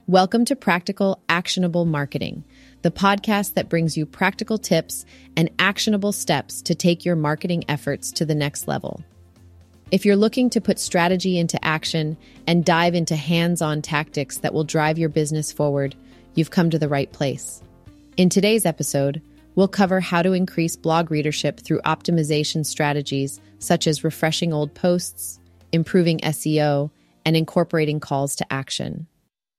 Welcome to Practical Actionable Marketing, the podcast that brings you practical tips and actionable steps to take your marketing efforts to the next level. If you're looking to put strategy into action and dive into hands-on tactics that will drive your business forward, you've come to the right place. In today's episode, we'll cover how to increase blog readership through optimization strategies such as refreshing old posts, improving SEO, and incorporating calls to action.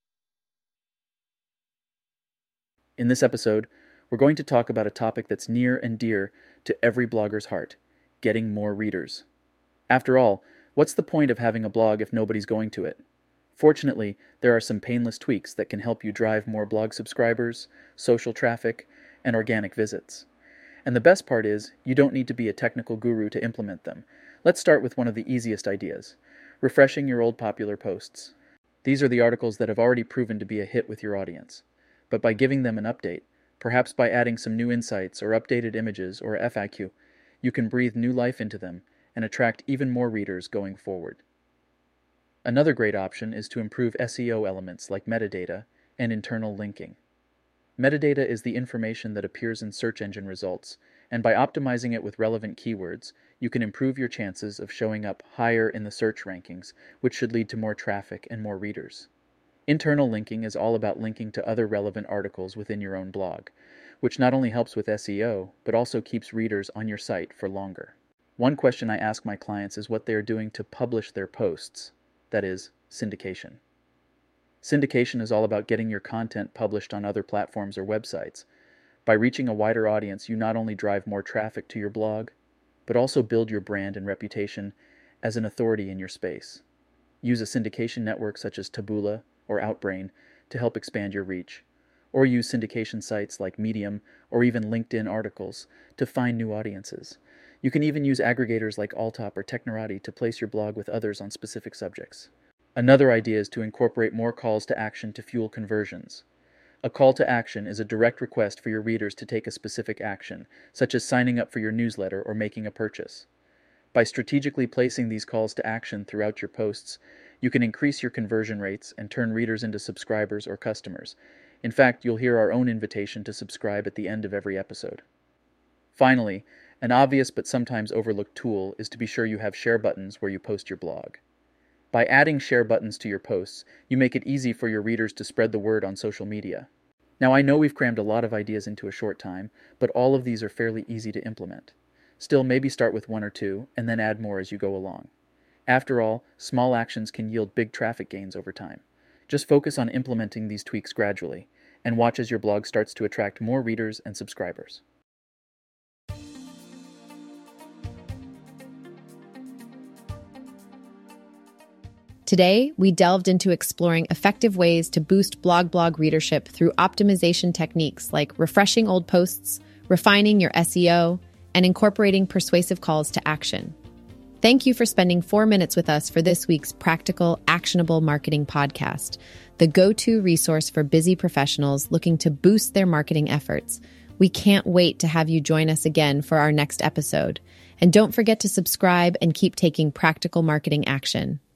In this episode, we're going to talk about a topic that's near and dear to every blogger's heart: getting more readers. After all, what's the point of having a blog if nobody's going to it? Fortunately, there are some painless tweaks that can help you drive more blog subscribers, social traffic, and organic visits. And the best part is, you don't need to be a technical guru to implement them. Let's start with one of the easiest ideas: refreshing your old popular posts. These are the articles that have already proven to be a hit with your audience. But by giving them an update, perhaps by adding some new insights or updated images or FAQ, you can breathe new life into them and attract even more readers going forward. Another great option is to improve SEO elements like metadata and internal linking. Metadata is the information that appears in search engine results, and by optimizing it with relevant keywords, you can improve your chances of showing up higher in the search rankings, which should lead to more traffic and more readers. Internal linking is all about linking to other relevant articles within your own blog, which not only helps with SEO, but also keeps readers on your site for longer. One question I ask my clients is what they are doing to publish their posts, that is, syndication. Syndication is all about getting your content published on other platforms or websites. By reaching a wider audience, you not only drive more traffic to your blog, but also build your brand and reputation as an authority in your space. Use a syndication network such as Taboola or Outbrain to help expand your reach, or use syndication sites like Medium or even LinkedIn articles to find new audiences. You can even use aggregators like Alltop or Technorati to place your blog with others on specific subjects. Another idea is to incorporate more calls to action to fuel conversions. A call to action is a direct request for your readers to take a specific action, such as signing up for your newsletter or making a purchase. By strategically placing these calls to action throughout your posts, you can increase your conversion rates and turn readers into subscribers or customers. In fact, you'll hear our own invitation to subscribe at the end of every episode. Finally, an obvious but sometimes overlooked tool is to be sure you have share buttons where you post your blog. By adding share buttons to your posts, you make it easy for your readers to spread the word on social media. Now, I know we've crammed a lot of ideas into a short time, but all of these are fairly easy to implement. Still, maybe start with one or two, and then add more as you go along. After all, small actions can yield big traffic gains over time. Just focus on implementing these tweaks gradually, and watch as your blog starts to attract more readers and subscribers. Today, we delved into exploring effective ways to boost blog readership through optimization techniques like refreshing old posts, refining your SEO, and incorporating persuasive calls to action. Thank you for spending 4 minutes with us for this week's Practical Actionable Marketing Podcast, the go-to resource for busy professionals looking to boost their marketing efforts. We can't wait to have you join us again for our next episode. And don't forget to subscribe and keep taking practical marketing action.